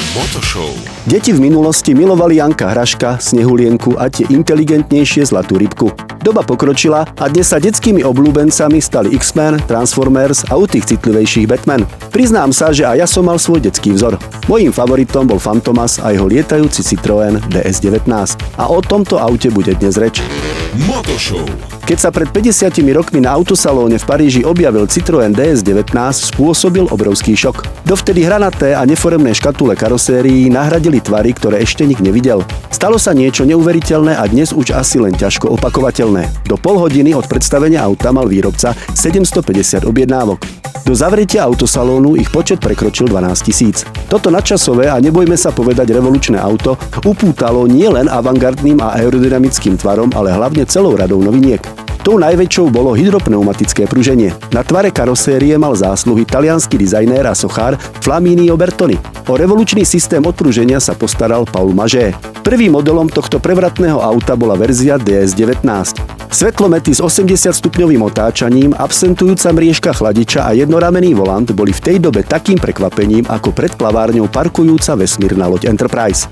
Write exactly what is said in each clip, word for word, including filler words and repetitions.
Motoshow. Deti v minulosti milovali Janka Hraška, Snehulienku a tie inteligentnejšie Zlatú rybku. Doba pokročila a dnes sa detskými obľúbencami stali X-Men, Transformers a u tých citlivejších Batman. Priznám sa, že aj ja som mal svoj detský vzor. Mojím favoritom bol Fantomas a jeho lietajúci Citroën dé es devätnásť. A o tomto aute bude dnes reč. Motoshow. Keď sa pred päťdesiatimi rokmi na autosalóne v Paríži objavil Citroën dé es devätnásť, spôsobil obrovský šok. Dovtedy hranaté a neforemné škatule karosérií nahradili tvary, ktoré ešte nik nevidel. Stalo sa niečo neuveriteľné a dnes už asi len ťažko opakovateľné. Do pol hodiny od predstavenia auta mal výrobca sedemstopäťdesiat objednávok. Do zavretia autosalónu ich počet prekročil dvanásťtisíc. Toto nadčasové a nebojme sa povedať revolučné auto upútalo nielen avantgardným a aerodynamickým tvarom, ale hlavne celou radou noviniek. Tou najväčšou bolo hydropneumatické pruženie. Na tvare karosérie mal zásluhy taliansky dizajnér a sochár Flaminio Bertoni. O revolučný systém odpruženia sa postaral Paul Magé. Prvým modelom tohto prevratného auta bola verzia dé es devätnásť. Svetlomety s osemdesiatstupňovým otáčaním, absentujúca mriežka chladiča a jednoramenný volant boli v tej dobe takým prekvapením ako pred plavárňou parkujúca vesmírna loď Enterprise.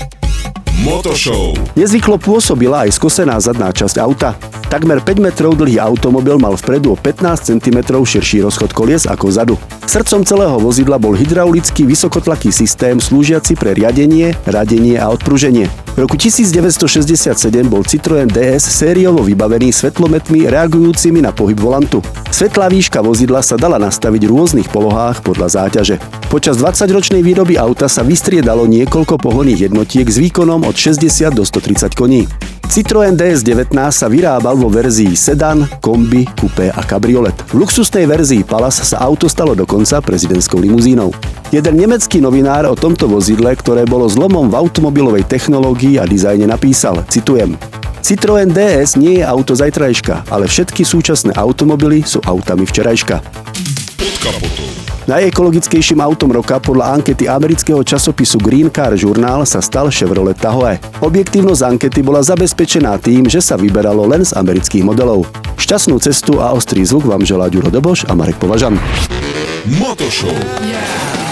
Motoshow. Nezvyklo pôsobila aj skosená zadná časť auta. Takmer päť metrov dlhý automobil mal vpredu o pätnásť centimetrov širší rozchod kolies ako vzadu. Srdcom celého vozidla bol hydraulický vysokotlaký systém slúžiaci pre riadenie, radenie a odpruženie. V roku devätnásťstošesťdesiatsedem bol Citroën dé es sériovo vybavený svetlometmi reagujúcimi na pohyb volantu. Svetlá výška vozidla sa dala nastaviť v rôznych polohách podľa záťaže. Počas dvadsaťročnej výroby auta sa vystriedalo niekoľko pohonných jednotiek s výkonom od šesťdesiat do stotridsať koní. Citroën dé es devätnásť sa vyrábal vo verzii sedan, kombi, kupé a kabriolet. V luxusnej verzii Palace sa auto stalo dokonca prezidentskou limuzínou. Jeden nemecký novinár o tomto vozidle, ktoré bolo zlomom v automobilovej technológii a dizajne, napísal, citujem: Citroën dé es nie je auto zajtrajška, ale všetky súčasné automobily sú autami včerajška. Pod kapotou. Najekologickejším autom roka podľa ankety amerického časopisu Green Car Journal sa stal Chevrolet Tahoe. Objektívnosť ankety bola zabezpečená tým, že sa vyberalo len z amerických modelov. Šťastnú cestu a ostrý zvuk vám želá Ďuro Doboš a Marek Považan. Motoshow. Yeah.